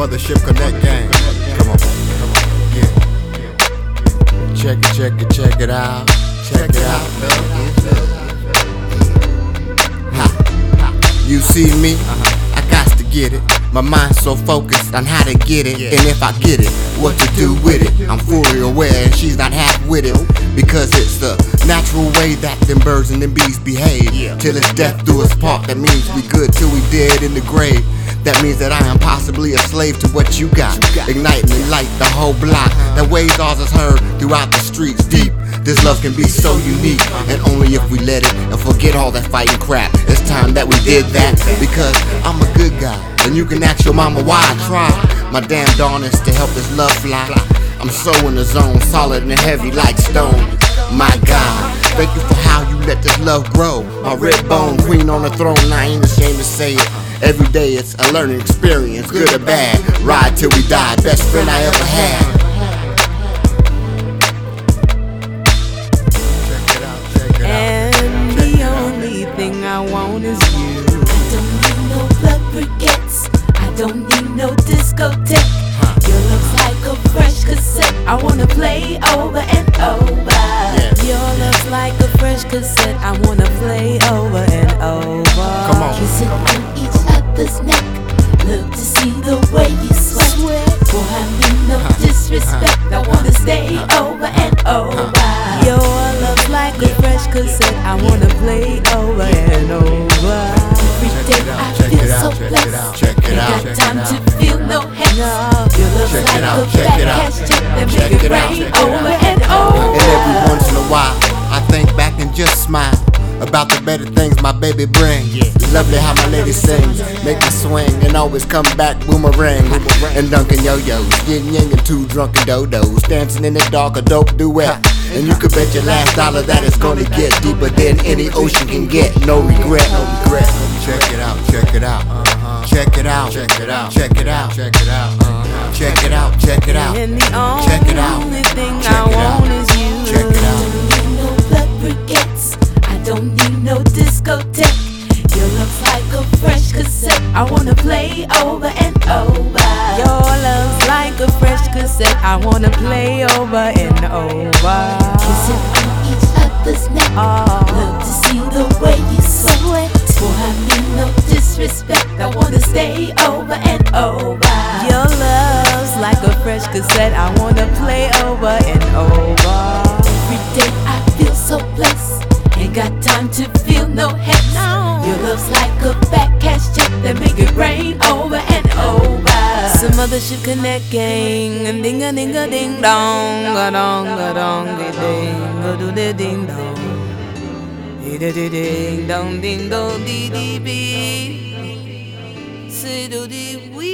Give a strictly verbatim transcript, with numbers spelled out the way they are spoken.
Mothership Connect gang. Come on, come on, yeah. Check it, check it, check it out. Check it out, love is love. Ha. You see me? I got to get it. My mind's so focused on how to get it, and if I get it, what to do with it. I'm fully aware and she's not half with it, because it's the natural way that them birds and them bees behave. Till it's death do us part. That means we good till we dead in the grave. That means that I am possibly a slave to what you got. Igniting and light the whole block. That waves ours is heard throughout the streets deep. This love can be so unique, and only if we let it and forget all that fighting crap. It's time that we did that, because I'm a good guy. And you can ask your mama why I try my damn darnest to help this love fly. I'm so in the zone, solid and heavy like stone. My God, thank you for how you let this love grow. My red bone queen on the throne, I ain't ashamed to say it. Every day it's a learning experience, good or bad. Ride till we die, best friend I ever had. And the only thing I want is you. I don't need no blood briquettes, I don't need no discotheque. Your love's like a fresh cassette, I wanna play over and over. Your love's like a fresh cassette, I wanna play over and over. Come on. Kissing on each other's neck, look to see the way you sweat. Boy, I mean no disrespect, I wanna stay over and over. Your love's like a fresh cassette, I wanna play over and over. Every day I feel so blessed, check it out, ain't got time to feel no hex. Your love's Check like it out, a check fat it out. cash check that Check make it it out, rain check it over out. and over. And every once in a while, I think back and just smile about the better things my baby brings. Lovely how my lady sings, make me swing and always come back boomerang. And dunking yo-yos, yin yang and two drunken dodos, dancing in the dark, a dope duet. And you could bet your last dollar that it's gonna get deeper than any ocean can get. No regret, no regret. Check it out, check it out, check it out, check it out, check it out, check it out, check it out, check it out, And the check it out, only thing check I it out, want is you. check it out. I don't need no blood briquettes, I don't need no discotheque. Your love's like a fresh cassette, I wanna play over and over. Your love's like a fresh cassette, I wanna play over and over. Kissing on each other's neck, Oh. look to see the way you sweat. Boy, I mean no disrespect, I wanna stay over and over. Your love's like a fresh cassette, I wanna play over and over. Every day I feel so blessed, ain't got time to feel no hex. No. Your love's like a fat cash check that make it rain over and over. Some Mothership Connect gang, and ding a ding a ding dong, a dong a dong a ding, a do the ding dong, e da da ding dong ding dong dee dee bee, say do dee wee.